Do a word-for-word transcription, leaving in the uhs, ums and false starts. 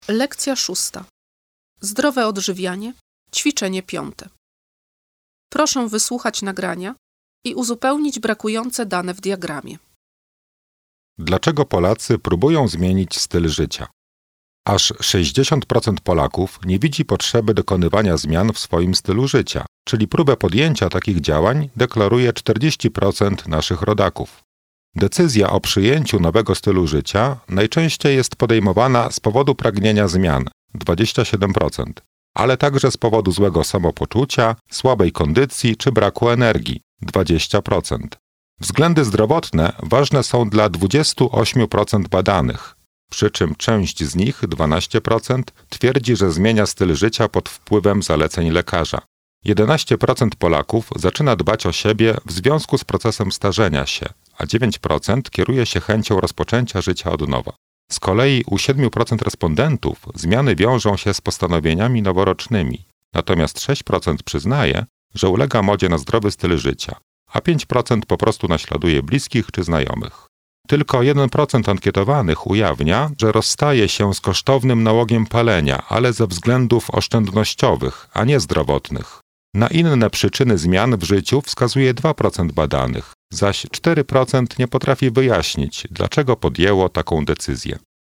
Lekcja szósta. Zdrowe odżywianie. Ćwiczenie piąte. Proszę wysłuchać nagrania i uzupełnić brakujące dane w diagramie. Dlaczego Polacy próbują zmienić styl życia? Aż sześćdziesiąt procent Polaków nie widzi potrzeby dokonywania zmian w swoim stylu życia, czyli próbę podjęcia takich działań deklaruje czterdzieści procent naszych rodaków. Decyzja o przyjęciu nowego stylu życia najczęściej jest podejmowana z powodu pragnienia zmian dwadzieścia siedem procent, ale także z powodu złego samopoczucia, słabej kondycji czy braku energii dwadzieścia procent. Względy zdrowotne ważne są dla dwadzieścia osiem procent badanych, przy czym część z nich, dwanaście procent, twierdzi, że zmienia styl życia pod wpływem zaleceń lekarza. jedenaście procent Polaków zaczyna dbać o siebie w związku z procesem starzenia się, a dziewięć procent kieruje się chęcią rozpoczęcia życia od nowa. Z kolei u siedem procent respondentów zmiany wiążą się z postanowieniami noworocznymi, natomiast sześć procent przyznaje, że ulega modzie na zdrowy styl życia, a pięć procent po prostu naśladuje bliskich czy znajomych. Tylko jeden procent ankietowanych ujawnia, że rozstaje się z kosztownym nałogiem palenia, ale ze względów oszczędnościowych, a nie zdrowotnych. Na inne przyczyny zmian w życiu wskazuje dwa procent badanych, zaś cztery procent nie potrafi wyjaśnić, dlaczego podjęło taką decyzję.